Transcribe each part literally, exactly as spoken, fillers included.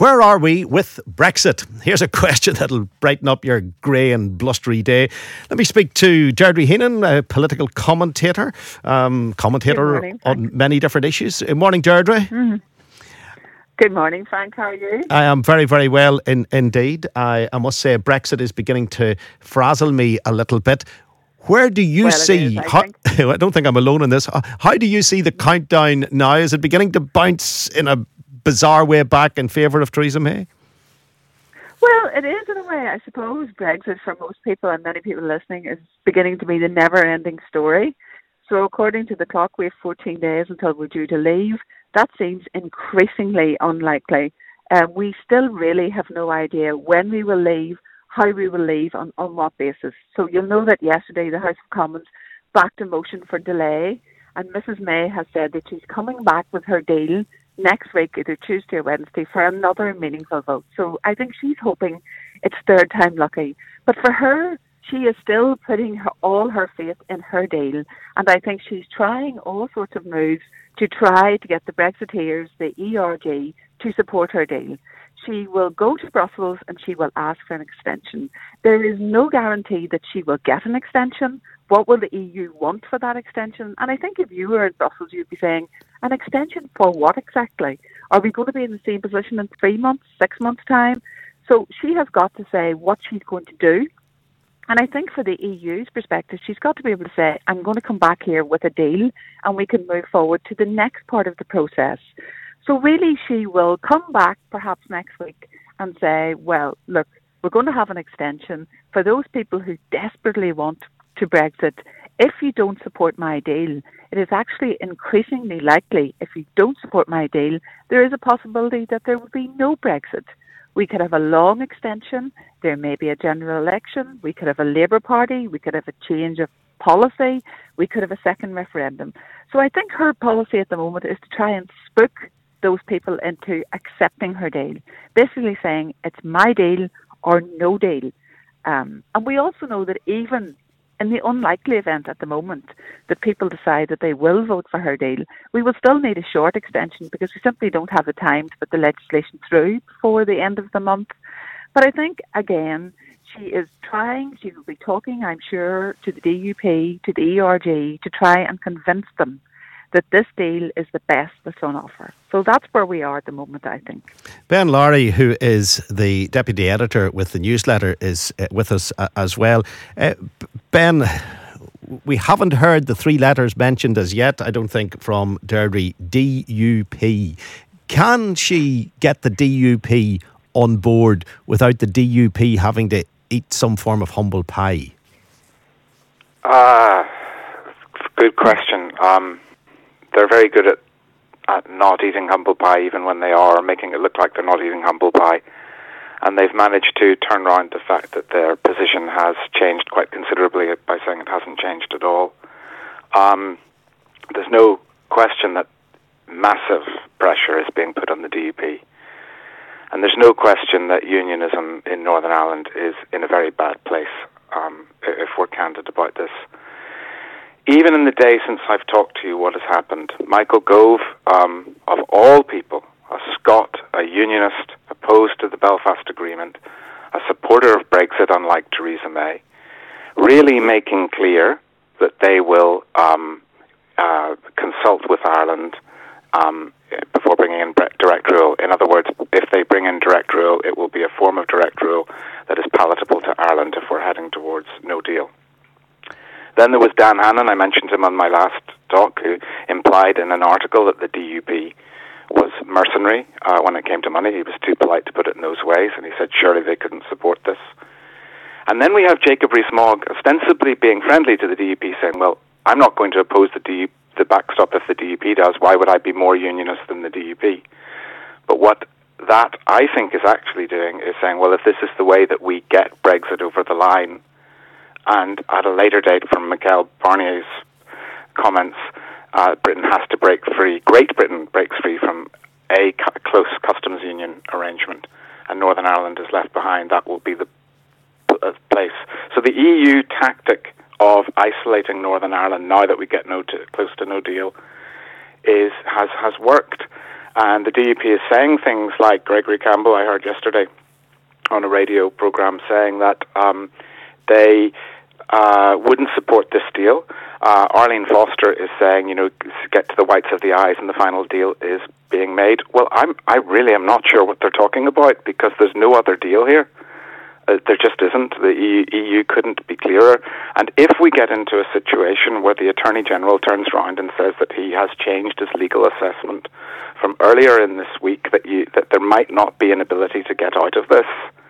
Where are we with Brexit? Here's a question that'll brighten up your grey and blustery day. Let me speak to Deirdre Heenan, a political commentator, um, commentator morning, on many different issues. Good morning, Deirdre. Mm-hmm. Good morning, Frank. How are you? I am very, very well in, indeed. I, I must say Brexit is beginning to frazzle me a little bit. Where do you well, see, is, I, how, think. I don't think I'm alone in this, how do you see the countdown now? Is it beginning to bounce in a bizarre way back in favour of Theresa May? Well, it is in a way. I suppose Brexit, for most people and many people listening, is beginning to be the never-ending story. So according to the clock, we have fourteen days until we're due to leave. That seems increasingly unlikely. Uh, we still really have no idea when we will leave, how we will leave, on, on what basis. So you'll know that yesterday the House of Commons backed a motion for delay, and Missus May has said that she's coming back with her deal next week, either Tuesday or Wednesday, for another meaningful vote. So I think she's hoping it's third time lucky. But for her, she is still putting her, all her faith in her deal. And I think she's trying all sorts of moves to try to get the Brexiteers, the E R G, to support her deal. She will go to Brussels and she will ask for an extension. There is no guarantee that she will get an extension. What will the E U want for that extension? And I think if you were in Brussels, you'd be saying, an extension for what exactly? Are we going to be in the same position in three months, six months' time? So she has got to say what she's going to do. And I think for the E U's perspective, she's got to be able to say, I'm going to come back here with a deal and we can move forward to the next part of the process. So really she will come back perhaps next week and say, well, look, we're going to have an extension for those people who desperately want to Brexit. If you don't support my deal, it is actually increasingly likely, if you don't support my deal, there is a possibility that there will be no Brexit. We could have a long extension, there may be a general election, we could have a Labour Party, we could have a change of policy, we could have a second referendum. So I think her policy at the moment is to try and spook those people into accepting her deal, basically saying it's my deal or no deal. Um, and we also know that even in the unlikely event at the moment that people decide that they will vote for her deal, we will still need a short extension because we simply don't have the time to put the legislation through before the end of the month. But I think, again, she is trying, she will be talking, I'm sure, to the D U P, to the E R G, to try and convince them that this deal is the best that's on offer. So that's where we are at the moment, I think. Ben Lowry, who is the deputy editor with the newsletter, is uh, with us uh, as well. Uh, Ben, we haven't heard the three letters mentioned as yet, I don't think, from Deirdre, D U P. Can she get the D U P on board without the D U P having to eat some form of humble pie? Ah, uh, good question. Um, they're very good at, at not eating humble pie, even when they are, making it look like they're not eating humble pie. And they've managed to turn around the fact that their position has changed quite considerably by saying it hasn't changed at all. Um, there's no question that massive pressure is being put on the D U P. And there's no question that unionism in Northern Ireland is in a very bad place, um, if we're candid about this. Even in the day since I've talked to you, what has happened? Michael Gove, um, of all people, a Scot, a unionist, opposed to the Belfast Agreement, a supporter of Brexit, unlike Theresa May, really making clear that they will um, uh, consult with Ireland um, before bringing in direct rule. In other words, if they bring in direct rule, it will be a form of direct rule that is palatable to Ireland if we're heading towards no deal. Then there was Dan Hannan, I mentioned him on my last talk, who implied in an article that the D U P was mercenary uh, when it came to money. He was too polite to put it in those ways, and he said surely they couldn't support this. And then we have Jacob Rees-Mogg ostensibly being friendly to the D U P, saying, well, I'm not going to oppose the D U P, the backstop if the D U P does. Why would I be more unionist than the D U P? But what that, I think, is actually doing is saying, well, if this is the way that we get Brexit over the line, and at a later date, from Michael Barnier's comments, uh, Britain has to break free, Great Britain breaks free from a cu- close customs union arrangement, and Northern Ireland is left behind, that will be the uh, place. So the E U tactic of isolating Northern Ireland, now that we get no to, close to no deal, is has, has worked. And the D U P is saying things like Gregory Campbell, I heard yesterday on a radio program, saying that um, they uh, wouldn't support this deal. Uh, Arlene Foster is saying, you know, get to the whites of the eyes and the final deal is being made. Well, I'm, I really am not sure what they're talking about, because there's no other deal here. Uh, there just isn't. The E U couldn't be clearer. And if we get into a situation where the Attorney General turns around and says that he has changed his legal assessment from earlier in this week, that you, that there might not be an ability to get out of this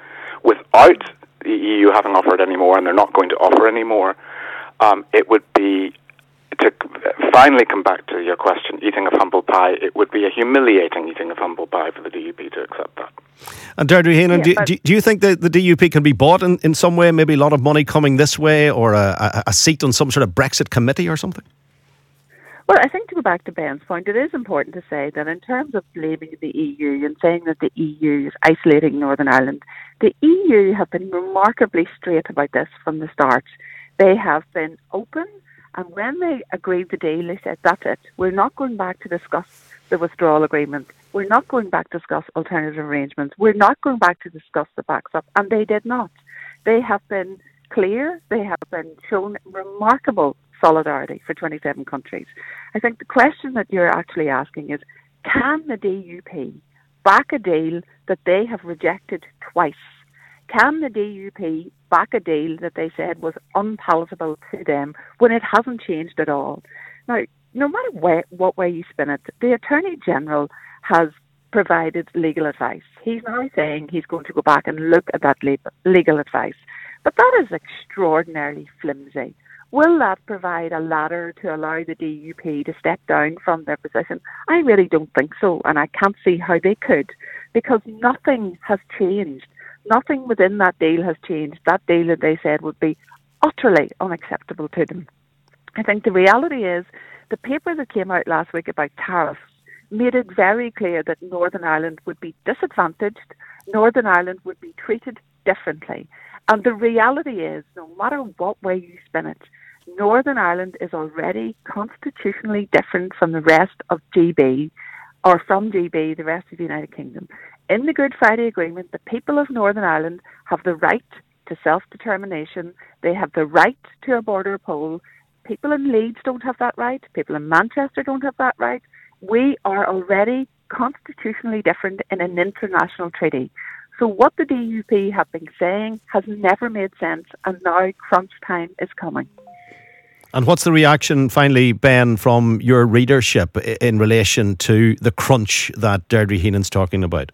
without the E U having offered any more, and they're not going to offer any more, um, it would be, to finally come back to your question, eating of humble pie, it would be a humiliating eating of humble pie for the D U P to accept that. And Deirdre Heenan, yeah, do, do you think that the D U P can be bought in, in some way, maybe a lot of money coming this way, or a, a, a seat on some sort of Brexit committee or something? Well, I think to go back to Ben's point, it is important to say that in terms of blaming the E U and saying that the E U is isolating Northern Ireland, the E U have been remarkably straight about this from the start. They have been open, and when they agreed the deal, they said, that's it. We're not going back to discuss the withdrawal agreement. We're not going back to discuss alternative arrangements. We're not going back to discuss the backstop. And they did not. They have been clear. They have been shown remarkable solidarity for twenty-seven countries. I think the question that you're actually asking is, can the D U P back a deal that they have rejected twice? Can the D U P back a deal that they said was unpalatable to them when it hasn't changed at all? Now, no matter where, what way you spin it, the Attorney General has provided legal advice. He's now saying he's going to go back and look at that legal advice. But that is extraordinarily flimsy. Will that provide a ladder to allow the D U P to step down from their position? I really don't think so, and I can't see how they could, because nothing has changed. Nothing within that deal has changed. That deal that they said would be utterly unacceptable to them. I think the reality is the paper that came out last week about tariffs made it very clear that Northern Ireland would be disadvantaged, Northern Ireland would be treated differently. And the reality is, no matter what way you spin it, Northern Ireland is already constitutionally different from the rest of G B, or from G B, the rest of the United Kingdom. In the Good Friday Agreement, the people of Northern Ireland have the right to self-determination. They have the right to a border poll. People in Leeds don't have that right. People in Manchester don't have that right. We are already constitutionally different in an international treaty. So what the D U P have been saying has never made sense, and now crunch time is coming. And what's the reaction, finally, Ben, from your readership in relation to the crunch that Deirdre Heenan's talking about?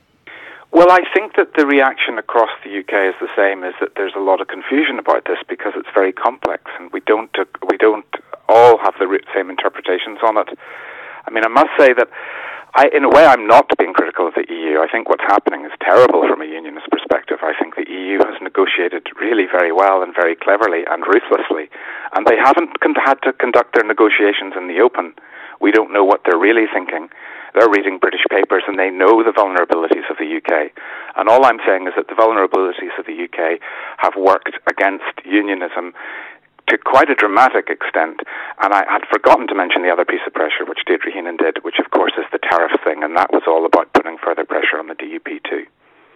Well, I think that the reaction across the U K is the same, is that there's a lot of confusion about this because it's very complex, and we don't we don't all have the same interpretations on it. I mean, I must say that I, in a way, I'm not being critical of the E U. I think what's happening is terrible from a unionist perspective. I think the E U has negotiated really very well and very cleverly and ruthlessly, and they haven't con- had to conduct their negotiations in the open. We don't know what they're really thinking. They're reading British papers and they know the vulnerabilities of the U K. And all I'm saying is that the vulnerabilities of the U K have worked against unionism to quite a dramatic extent. And I had forgotten to mention the other piece of pressure which Deirdre Heenan did, which of course is the tariff thing, and that was all about putting further pressure on the D U P too.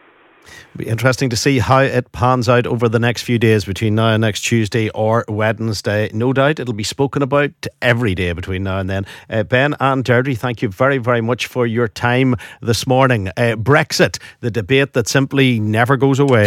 It'll be interesting to see how it pans out over the next few days between now and next Tuesday or Wednesday. No doubt it'll be spoken about every day between now and then. Uh, Ben and Deirdre, thank you very, very much for your time this morning. Uh, Brexit, the debate that simply never goes away.